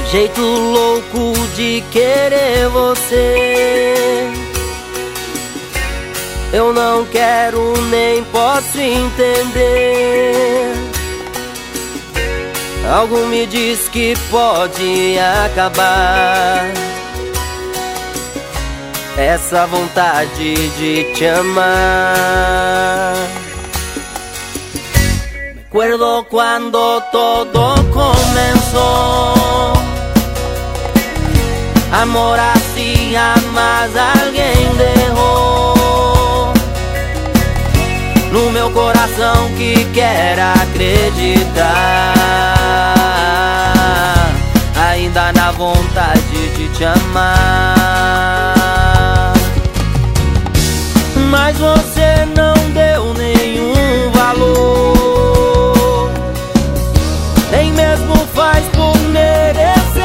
jeito louco de querer você. Eu não quero nem posso entender. Algo me diz que pode acabar essa vontade de te amar. Recuerdo cuando todo comenzó, amor así jamás alguém derrou. No meu coração que quer acreditar, ainda na vontade de te amar. Mas você não deu nenhum valor, nem mesmo faz por merecer.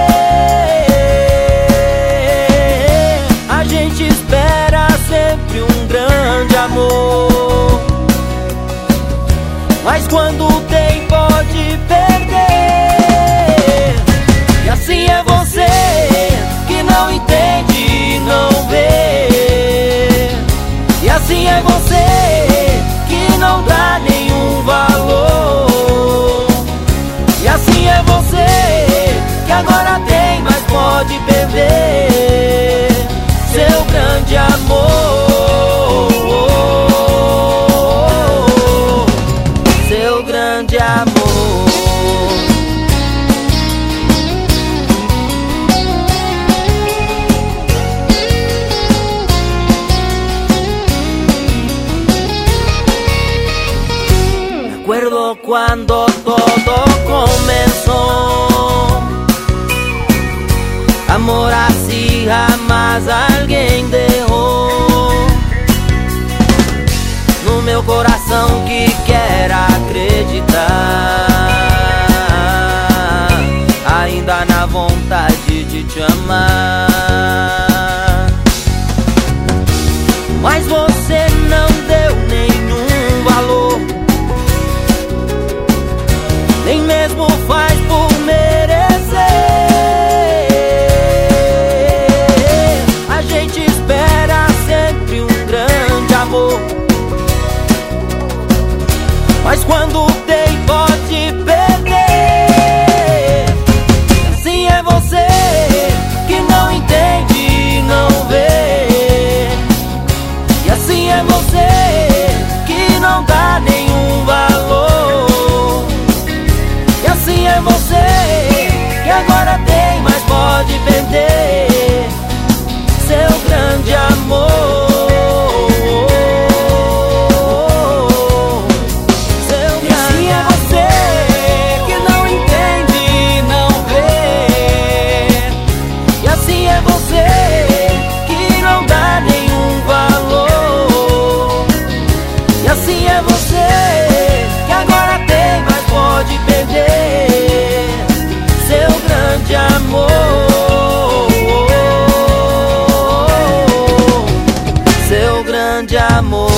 A gente espera sempre um grande amor, mas quando tem pode perder. E assim é você que não entende e não vê. E assim é você que não dá nenhum valor. E assim é você que agora tem, mas pode perder seu grande amor. Seu grande amor. Recuerdo cuando todo comenzó, amor así jamás alguém derrou. No meu coração que quer acreditar, ainda na vontade de te amar. Mas você não deu nenhum valor, nem mesmo faz por merecer. A gente espera sempre um grande amor, mas quando tem pode perder. Assim é você que não entende e não vê. E assim é você que não dá nenhum valor. E assim é você que agora tem, mas pode perder seu grande amor. Assim é você que agora tem, mas pode perder seu grande amor. Seu grande amor.